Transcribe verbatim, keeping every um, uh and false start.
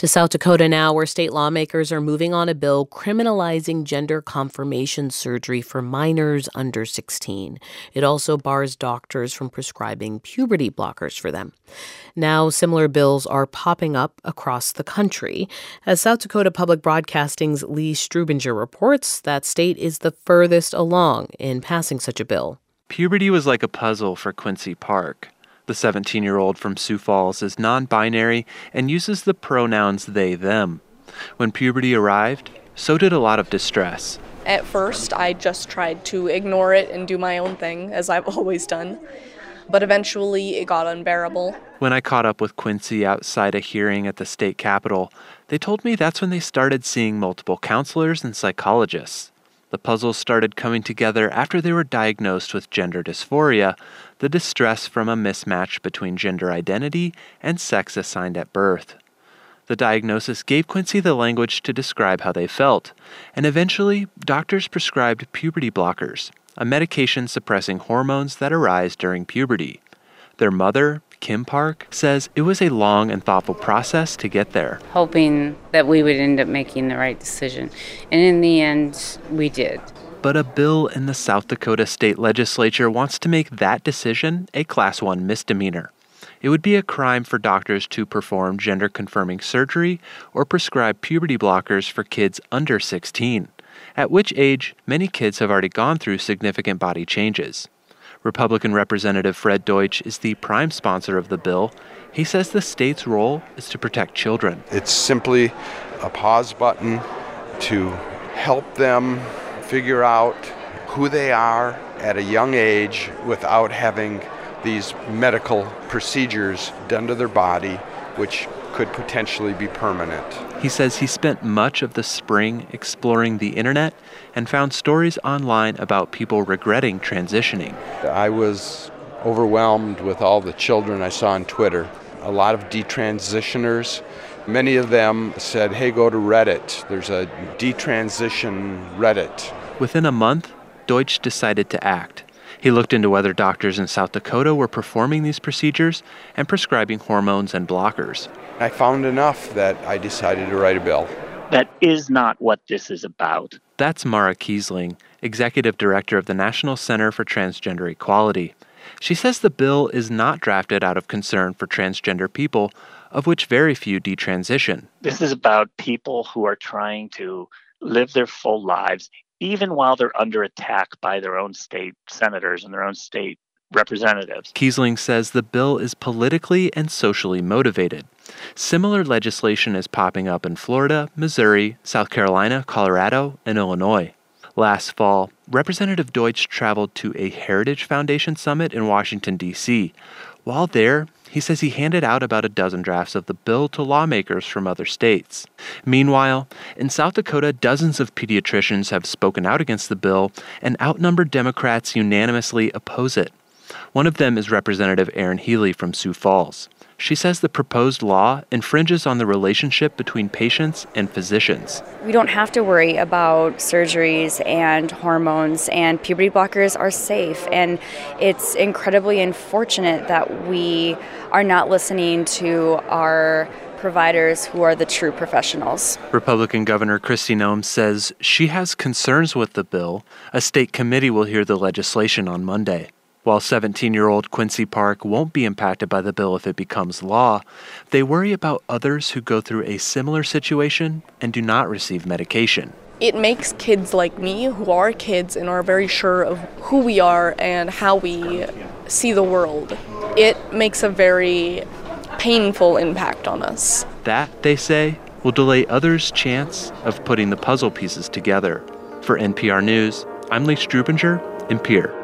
To South Dakota now, where state lawmakers are moving on a bill criminalizing gender confirmation surgery for minors under sixteen. It also bars doctors from prescribing puberty blockers for them. Now, similar bills are popping up across the country. As South Dakota Public Broadcasting's Lee Strubinger reports, that state is the furthest along in passing such a bill. Puberty was like a puzzle for Quincy Park. The seventeen-year-old from Sioux Falls is non-binary and uses the pronouns they, them. When puberty arrived, so did a lot of distress. At first, I just tried to ignore it and do my own thing, as I've always done. But eventually, it got unbearable. When I caught up with Quincy outside a hearing at the state capitol, they told me that's when they started seeing multiple counselors and psychologists. The puzzles started coming together after they were diagnosed with gender dysphoria, the distress from a mismatch between gender identity and sex assigned at birth. The diagnosis gave Quincy the language to describe how they felt, and eventually, doctors prescribed puberty blockers, a medication suppressing hormones that arise during puberty. Their mother, Kim Park, says it was a long and thoughtful process to get there. Hoping that we would end up making the right decision. And in the end, we did. But a bill in the South Dakota state legislature wants to make that decision a Class one misdemeanor. It would be a crime for doctors to perform gender-confirming surgery or prescribe puberty blockers for kids under sixteen, at which age many kids have already gone through significant body changes. Republican Representative Fred Deutsch is the prime sponsor of the bill. He says the state's role is to protect children. It's simply a pause button to help them figure out who they are at a young age without having these medical procedures done to their body, which could potentially be permanent. He says he spent much of the spring exploring the internet and found stories online about people regretting transitioning. I was overwhelmed with all the children I saw on Twitter. A lot of detransitioners. Many of them said, hey, go to Reddit. There's a detransition Reddit. Within a month, Deutsch decided to act. He looked into whether doctors in South Dakota were performing these procedures and prescribing hormones and blockers. I found enough that I decided to write a bill. That is not what this is about. That's Mara Kiesling, Executive Director of the National Center for Transgender Equality. She says the bill is not drafted out of concern for transgender people, of which very few detransition. This is about people who are trying to live their full lives, even while they're under attack by their own state senators and their own state representatives. Kiesling says the bill is politically and socially motivated. Similar legislation is popping up in Florida, Missouri, South Carolina, Colorado, and Illinois. Last fall, Representative Deutsch traveled to a Heritage Foundation summit in Washington, D C. While there, he says he handed out about a dozen drafts of the bill to lawmakers from other states. Meanwhile, in South Dakota, dozens of pediatricians have spoken out against the bill, and outnumbered Democrats unanimously oppose it. One of them is Representative Erin Healy from Sioux Falls. She says the proposed law infringes on the relationship between patients and physicians. We don't have to worry about surgeries and hormones, and puberty blockers are safe. And it's incredibly unfortunate that we are not listening to our providers who are the true professionals. Republican Governor Kristi Noem says she has concerns with the bill. A state committee will hear the legislation on Monday. While seventeen-year-old Quincy Park won't be impacted by the bill if it becomes law, they worry about others who go through a similar situation and do not receive medication. It makes kids like me, who are kids and are very sure of who we are and how we see the world, it makes a very painful impact on us. That, they say, will delay others' chance of putting the puzzle pieces together. For N P R News, I'm Lee Strubinger in Pierre.